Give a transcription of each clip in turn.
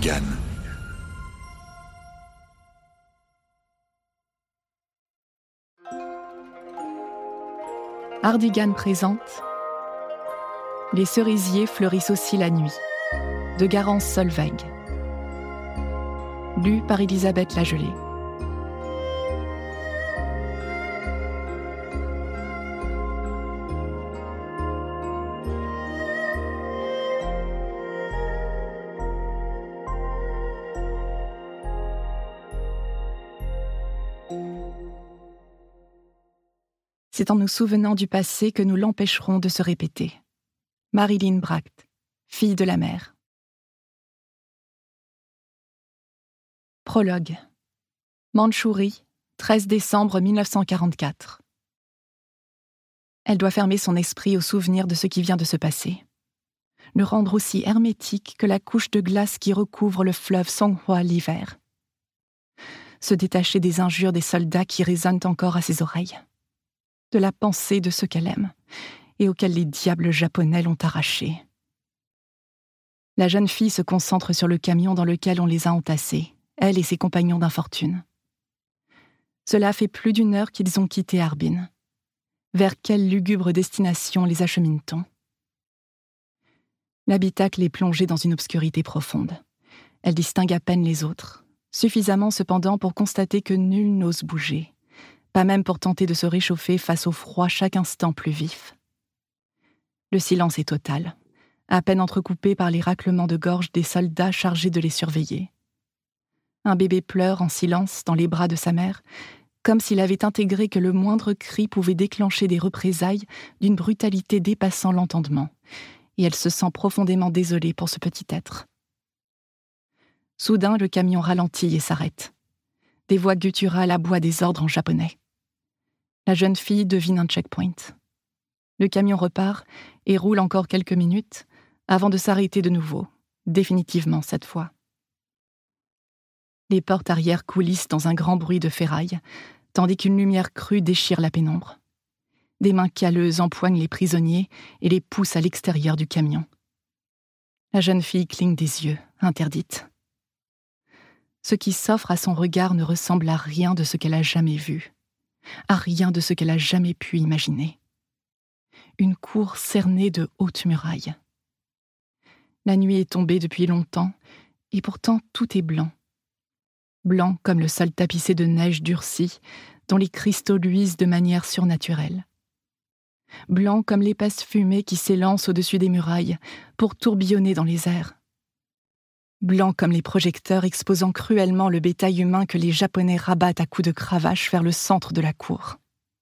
Hardigan. Hardigan présente Les cerisiers fleurissent aussi la nuit, de Garance Solveig. Lu par Elisabeth Lagelée. C'est en nous souvenant du passé que nous l'empêcherons de se répéter. Marilyn Bracht, fille de la mer. Prologue. Mandchourie, 13 décembre 1944. Elle doit fermer son esprit au souvenir de ce qui vient de se passer. Le rendre aussi hermétique que la couche de glace qui recouvre le fleuve Songhua l'hiver. Se détacher des injures des soldats qui résonnent encore à ses oreilles. De la pensée de ceux qu'elle aime, et auxquels les diables japonais l'ont arrachée. La jeune fille se concentre sur le camion dans lequel on les a entassés, elle et ses compagnons d'infortune. Cela fait plus d'1 heure qu'ils ont quitté Harbin. Vers quelle lugubre destination les achemine-t-on ? L'habitacle est plongé dans une obscurité profonde. Elle distingue à peine les autres, suffisamment cependant pour constater que nul n'ose bouger. Pas même pour tenter de se réchauffer face au froid chaque instant plus vif. Le silence est total, à peine entrecoupé par les raclements de gorge des soldats chargés de les surveiller. Un bébé pleure en silence dans les bras de sa mère, comme s'il avait intégré que le moindre cri pouvait déclencher des représailles d'une brutalité dépassant l'entendement, et elle se sent profondément désolée pour ce petit être. Soudain, le camion ralentit et s'arrête. Des voix gutturales aboient des ordres en japonais. La jeune fille devine un checkpoint. Le camion repart et roule encore quelques minutes avant de s'arrêter de nouveau, définitivement cette fois. Les portes arrière coulissent dans un grand bruit de ferraille, tandis qu'une lumière crue déchire la pénombre. Des mains calleuses empoignent les prisonniers et les poussent à l'extérieur du camion. La jeune fille cligne des yeux, interdite. Ce qui s'offre à son regard ne ressemble à rien de ce qu'elle a jamais vu. À rien de ce qu'elle a jamais pu imaginer. Une cour cernée de hautes murailles. La nuit est tombée depuis longtemps, et pourtant tout est blanc. Blanc comme le sol tapissé de neige durcie, dont les cristaux luisent de manière surnaturelle. Blanc comme l'épaisse fumée qui s'élance au-dessus des murailles pour tourbillonner dans les airs. Blanc comme les projecteurs exposant cruellement le bétail humain que les Japonais rabattent à coups de cravache vers le centre de la cour.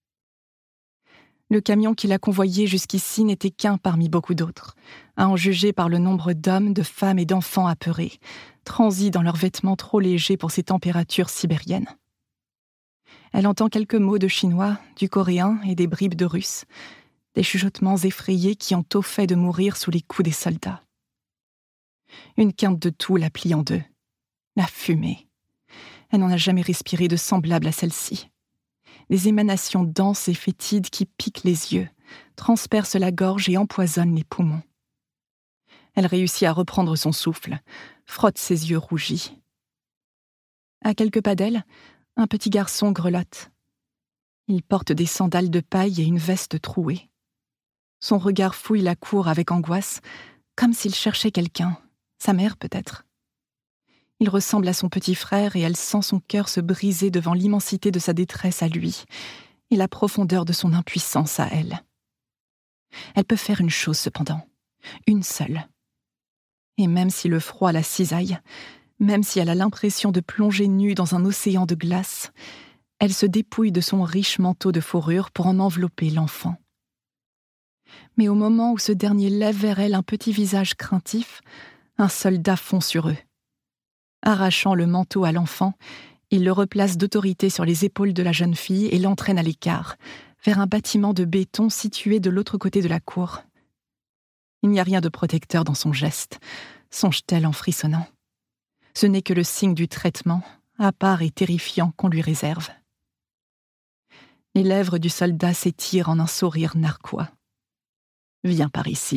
Le camion qui l'a convoyé jusqu'ici n'était qu'un parmi beaucoup d'autres, à en juger par le nombre d'hommes, de femmes et d'enfants apeurés, transis dans leurs vêtements trop légers pour ces températures sibériennes. Elle entend quelques mots de chinois, du coréen et des bribes de russe, des chuchotements effrayés qui ont au fait de mourir sous les coups des soldats. Une quinte de tout la plie en deux. La fumée. Elle n'en a jamais respiré de semblable à celle-ci. Des émanations denses et fétides qui piquent les yeux, transpercent la gorge et empoisonnent les poumons. Elle réussit à reprendre son souffle, frotte ses yeux rougis. À quelques pas d'elle, un petit garçon grelotte. Il porte des sandales de paille et une veste trouée. Son regard fouille la cour avec angoisse, comme s'il cherchait quelqu'un. Sa mère, peut-être. Il ressemble à son petit frère et elle sent son cœur se briser devant l'immensité de sa détresse à lui et la profondeur de son impuissance à elle. Elle peut faire une chose cependant, une seule. Et même si le froid la cisaille, même si elle a l'impression de plonger nue dans un océan de glace, elle se dépouille de son riche manteau de fourrure pour en envelopper l'enfant. Mais au moment où ce dernier lève vers elle un petit visage craintif, un soldat fond sur eux. Arrachant le manteau à l'enfant, il le replace d'autorité sur les épaules de la jeune fille et l'entraîne à l'écart, vers un bâtiment de béton situé de l'autre côté de la cour. Il n'y a rien de protecteur dans son geste, songe-t-elle en frissonnant. Ce n'est que le signe du traitement, à part et terrifiant, qu'on lui réserve. Les lèvres du soldat s'étirent en un sourire narquois. « Viens par ici, princesse. »